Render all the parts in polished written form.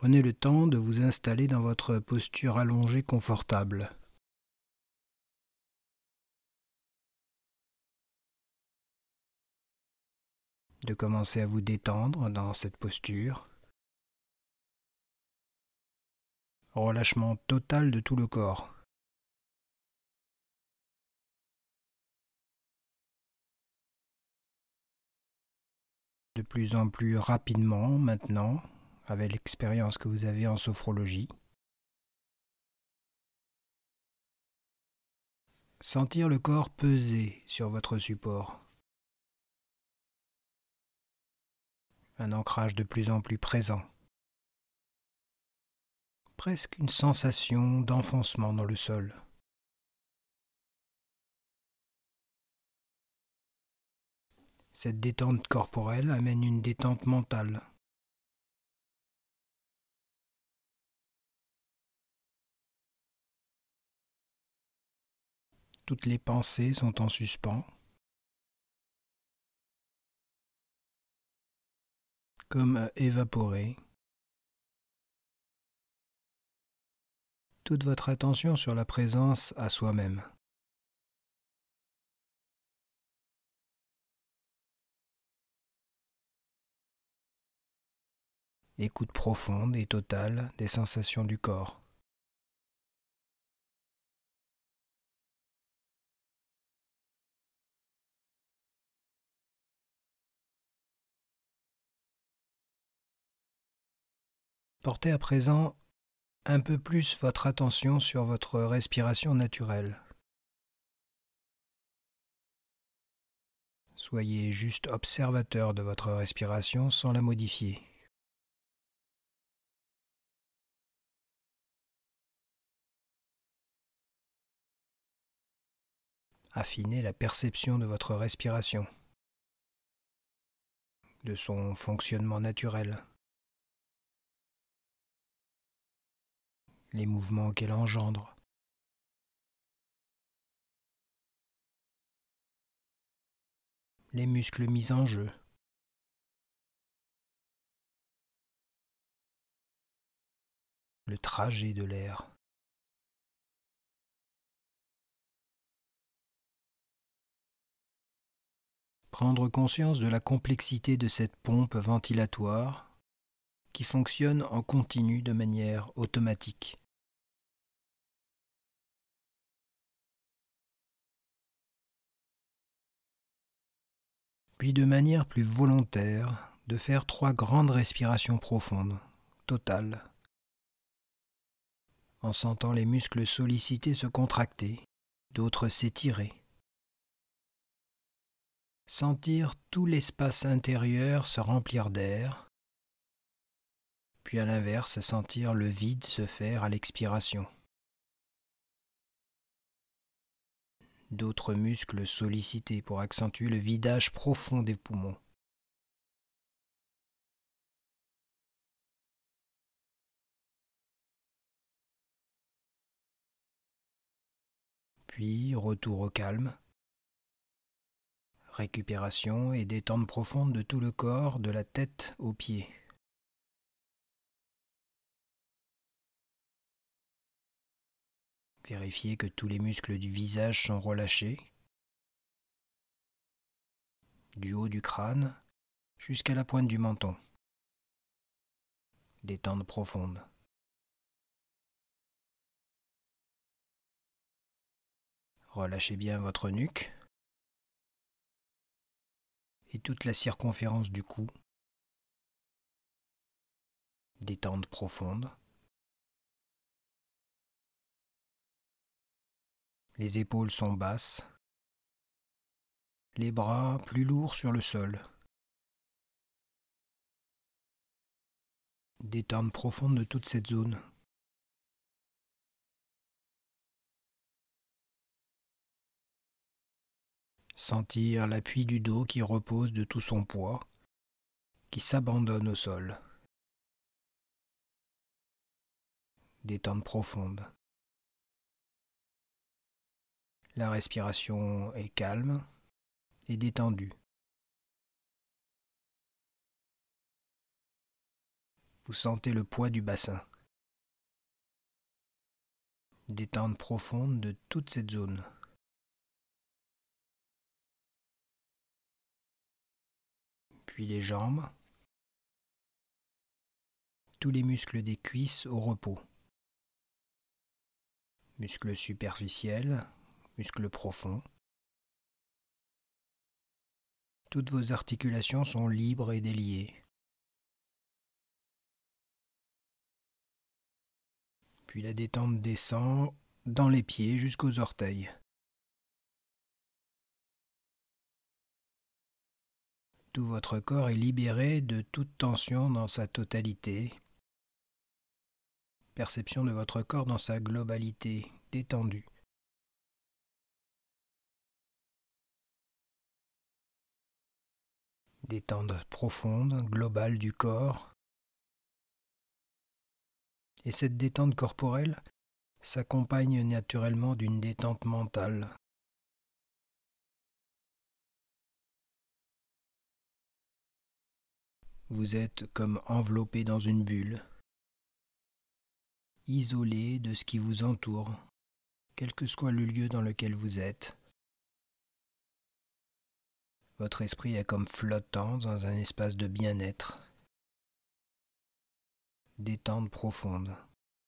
Prenez le temps de vous installer dans votre posture allongée confortable. De commencer à vous détendre dans cette posture. Relâchement total de tout le corps. De plus en plus rapidement maintenant, avec l'expérience que vous avez en sophrologie. Sentir le corps peser sur votre support. Un ancrage de plus en plus présent. Presque une sensation d'enfoncement dans le sol. Cette détente corporelle amène une détente mentale. Toutes les pensées sont en suspens, comme évaporées. Toute votre attention sur la présence à soi-même. Écoute profonde et totale des sensations du corps. Portez à présent un peu plus votre attention sur votre respiration naturelle. Soyez juste observateur de votre respiration sans la modifier. Affinez la perception de votre respiration, de son fonctionnement naturel, les mouvements qu'elle engendre. Les muscles mis en jeu. Le trajet de l'air. Prendre conscience de la complexité de cette pompe ventilatoire qui fonctionne en continu de manière automatique. Puis de manière plus volontaire, de faire 3 grandes respirations profondes, totales, en sentant les muscles sollicités se contracter, d'autres s'étirer. Sentir tout l'espace intérieur se remplir d'air, puis à l'inverse, sentir le vide se faire à l'expiration. D'autres muscles sollicités pour accentuer le vidage profond des poumons. Puis retour au calme, récupération et détente profonde de tout le corps, de la tête aux pieds. Vérifiez que tous les muscles du visage sont relâchés, du haut du crâne jusqu'à la pointe du menton. Détente profonde. Relâchez bien votre nuque et toute la circonférence du cou. Détente profonde. Les épaules sont basses, les bras plus lourds sur le sol. Détente profonde de toute cette zone. Sentir l'appui du dos qui repose de tout son poids, qui s'abandonne au sol. Détente profonde. La respiration est calme et détendue. Vous sentez le poids du bassin. Détente profonde de toute cette zone. Puis les jambes. Tous les muscles des cuisses au repos. Muscles superficiels, muscles profonds. Toutes vos articulations sont libres et déliées. Puis la détente descend dans les pieds jusqu'aux orteils. Tout votre corps est libéré de toute tension dans sa totalité. Perception de votre corps dans sa globalité, détendue. Détente profonde, globale du corps. Et cette détente corporelle s'accompagne naturellement d'une détente mentale. Vous êtes comme enveloppé dans une bulle, isolé de ce qui vous entoure, quel que soit le lieu dans lequel vous êtes. Votre esprit est comme flottant dans un espace de bien-être, détente profonde.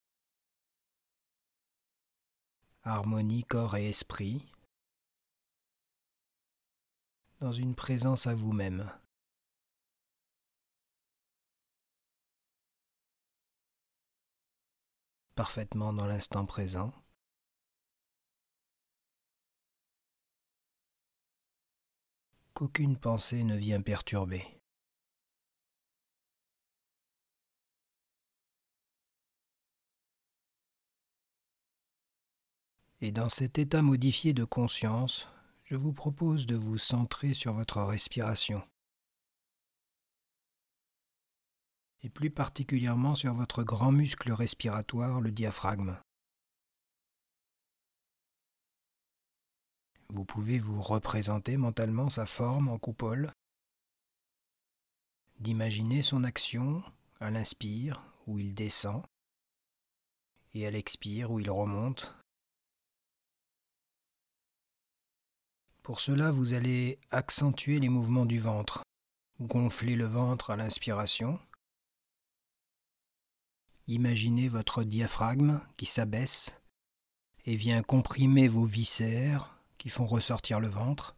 Harmonie corps et esprit, dans une présence à vous-même. Parfaitement dans l'instant présent. Qu'aucune pensée ne vient perturber. Et dans cet état modifié de conscience, je vous propose de vous centrer sur votre respiration. Et plus particulièrement sur votre grand muscle respiratoire, le diaphragme. Vous pouvez vous représenter mentalement sa forme en coupole, d'imaginer son action à l'inspire où il descend et à l'expire où il remonte. Pour cela, vous allez accentuer les mouvements du ventre, gonfler le ventre à l'inspiration. Imaginez votre diaphragme qui s'abaisse et vient comprimer vos viscères qui font ressortir le ventre.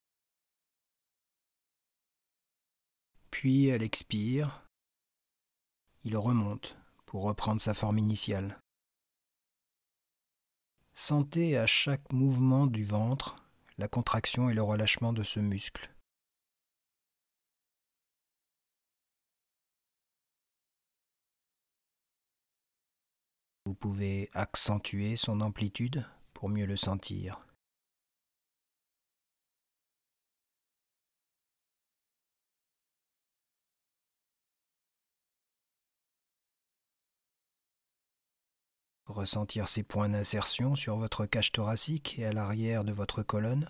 Puis à l'expire, il remonte pour reprendre sa forme initiale. Sentez à chaque mouvement du ventre la contraction et le relâchement de ce muscle. Vous pouvez accentuer son amplitude pour mieux le sentir. Ressentir ces points d'insertion sur votre cage thoracique et à l'arrière de votre colonne.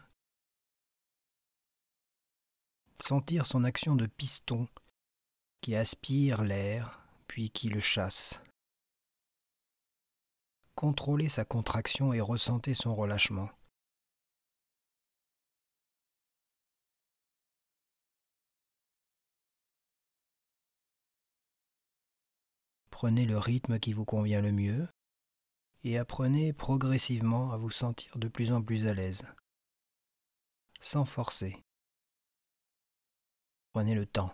Sentir son action de piston qui aspire l'air puis qui le chasse. Contrôlez sa contraction et ressentez son relâchement. Prenez le rythme qui vous convient le mieux et apprenez progressivement à vous sentir de plus en plus à l'aise, sans forcer. Prenez le temps.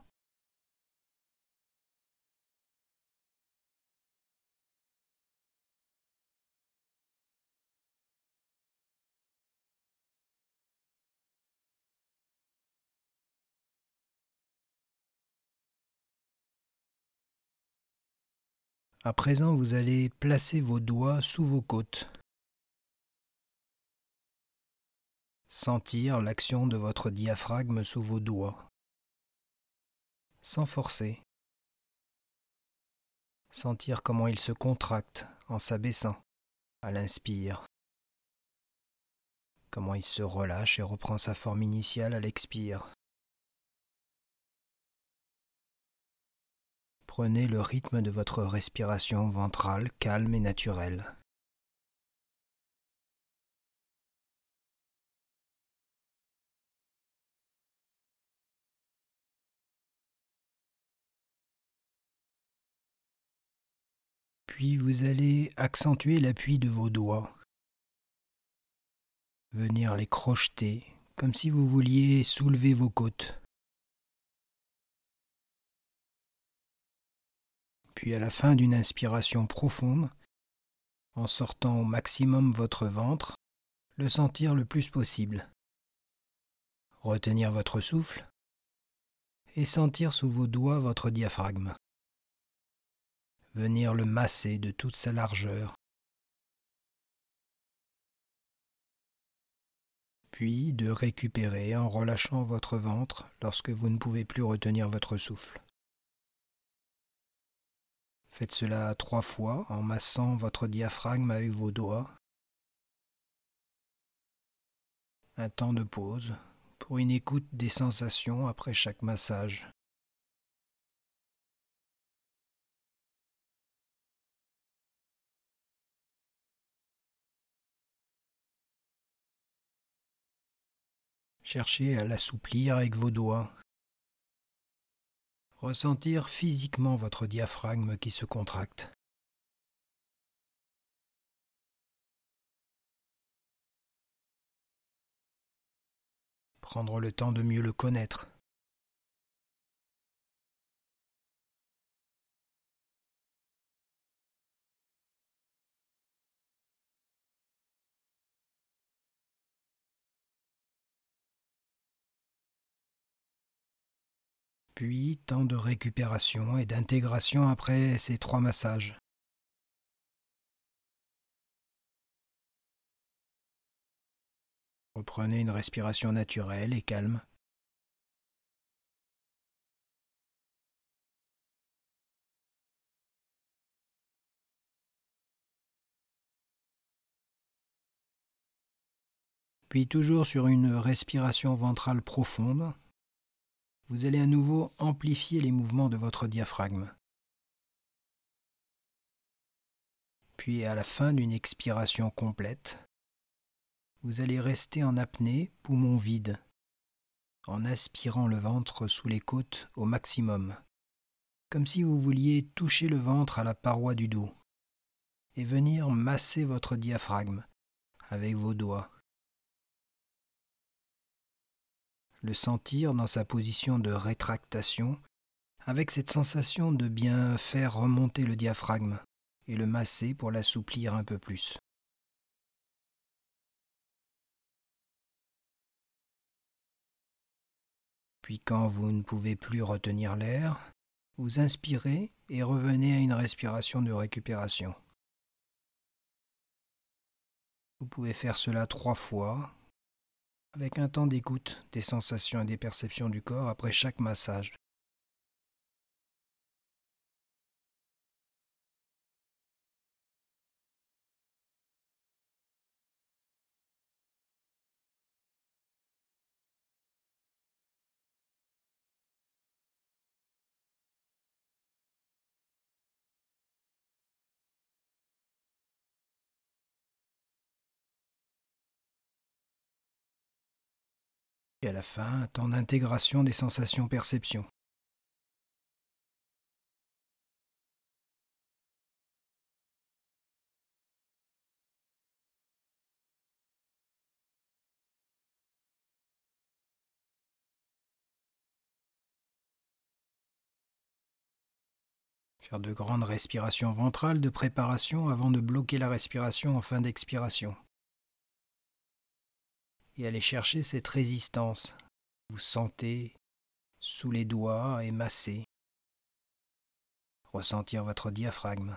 À présent, vous allez placer vos doigts sous vos côtes. Sentir l'action de votre diaphragme sous vos doigts. Sans forcer. Sentir comment il se contracte en s'abaissant à l'inspire. Comment il se relâche et reprend sa forme initiale à l'expire. Prenez le rythme de votre respiration ventrale calme et naturelle. Puis vous allez accentuer l'appui de vos doigts, venir les crocheter comme si vous vouliez soulever vos côtes. Puis à la fin d'une inspiration profonde, en sortant au maximum votre ventre, le sentir le plus possible. Retenir votre souffle et sentir sous vos doigts votre diaphragme. Venir le masser de toute sa largeur. Puis de récupérer en relâchant votre ventre lorsque vous ne pouvez plus retenir votre souffle. Faites cela 3 fois en massant votre diaphragme avec vos doigts. Un temps de pause pour une écoute des sensations après chaque massage. Cherchez à l'assouplir avec vos doigts. Ressentir physiquement votre diaphragme qui se contracte. Prendre le temps de mieux le connaître. Puis temps de récupération et d'intégration après ces 3 massages. Reprenez une respiration naturelle et calme. Puis toujours sur une respiration ventrale profonde, vous allez à nouveau amplifier les mouvements de votre diaphragme. Puis à la fin d'une expiration complète, vous allez rester en apnée, poumon vide, en aspirant le ventre sous les côtes au maximum, comme si vous vouliez toucher le ventre à la paroi du dos, et venir masser votre diaphragme avec vos doigts. Le sentir dans sa position de rétractation, avec cette sensation de bien faire remonter le diaphragme et le masser pour l'assouplir un peu plus. Puis quand vous ne pouvez plus retenir l'air, vous inspirez et revenez à une respiration de récupération. Vous pouvez faire cela 3 fois, avec un temps d'écoute des sensations et des perceptions du corps après chaque massage. Et à la fin, un temps d'intégration des sensations-perceptions. Faire de grandes respirations ventrales de préparation avant de bloquer la respiration en fin d'expiration. Et aller chercher cette résistance. Vous sentez sous les doigts et masser. Ressentir votre diaphragme.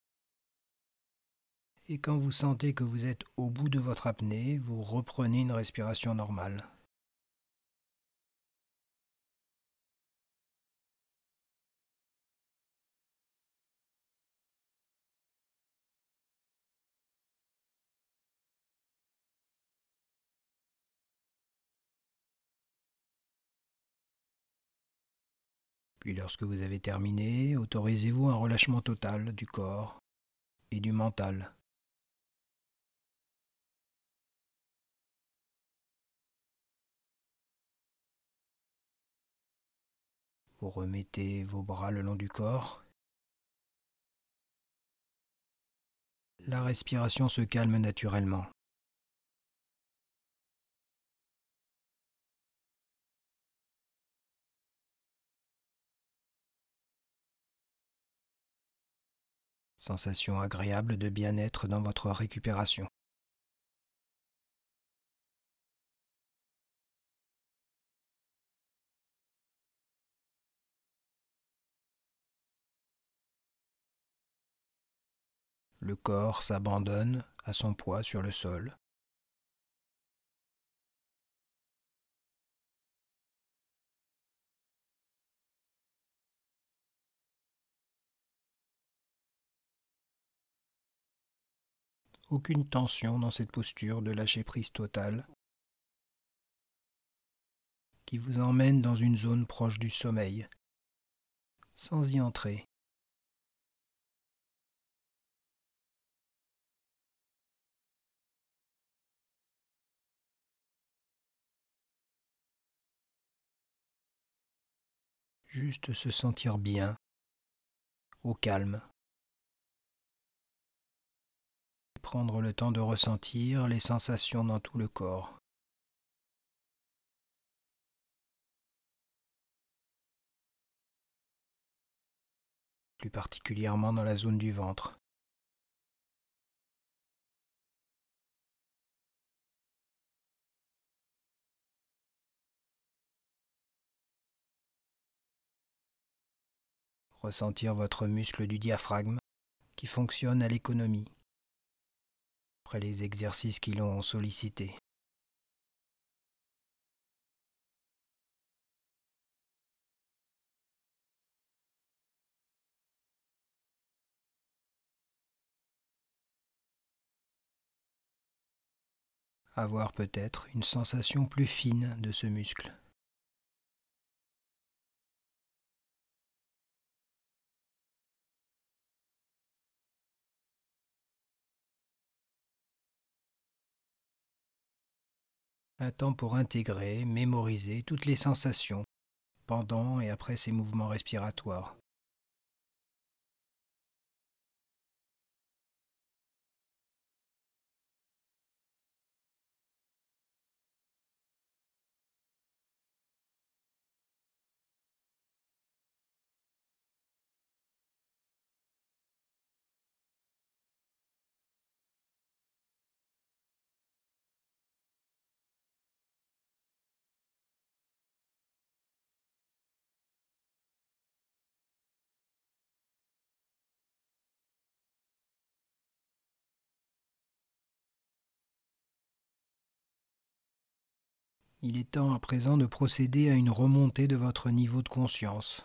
Et quand vous sentez que vous êtes au bout de votre apnée, vous reprenez une respiration normale. Puis lorsque vous avez terminé, autorisez-vous un relâchement total du corps et du mental. Vous remettez vos bras le long du corps. La respiration se calme naturellement. Sensation agréable de bien-être dans votre récupération. Le corps s'abandonne à son poids sur le sol. Aucune tension dans cette posture de lâcher-prise totale qui vous emmène dans une zone proche du sommeil, sans y entrer. Juste se sentir bien, au calme. Prendre le temps de ressentir les sensations dans tout le corps. Plus particulièrement dans la zone du ventre. Ressentir votre muscle du diaphragme qui fonctionne à l'économie après les exercices qui l'ont sollicité. Avoir peut-être une sensation plus fine de ce muscle. Un temps pour intégrer, mémoriser toutes les sensations pendant et après ces mouvements respiratoires. Il est temps à présent de procéder à une remontée de votre niveau de conscience.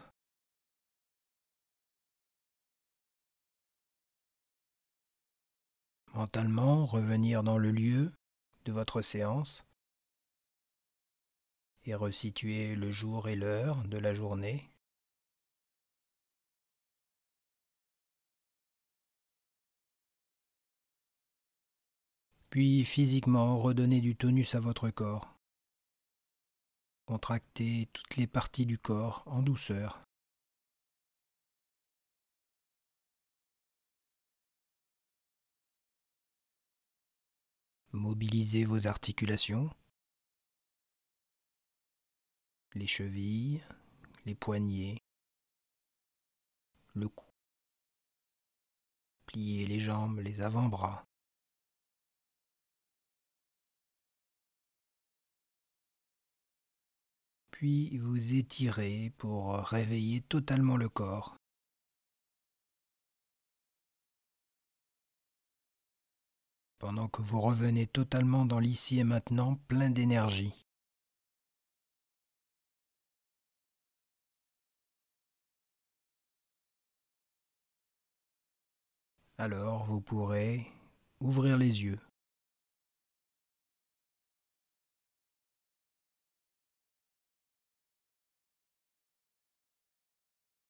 Mentalement, revenir dans le lieu de votre séance et resituer le jour et l'heure de la journée. Puis physiquement, redonner du tonus à votre corps. Contracter toutes les parties du corps en douceur. Mobilisez vos articulations, les chevilles, les poignets, le cou. Pliez les jambes, les avant-bras. Puis vous étirez pour réveiller totalement le corps. Pendant que vous revenez totalement dans l'ici et maintenant, plein d'énergie. Alors vous pourrez ouvrir les yeux.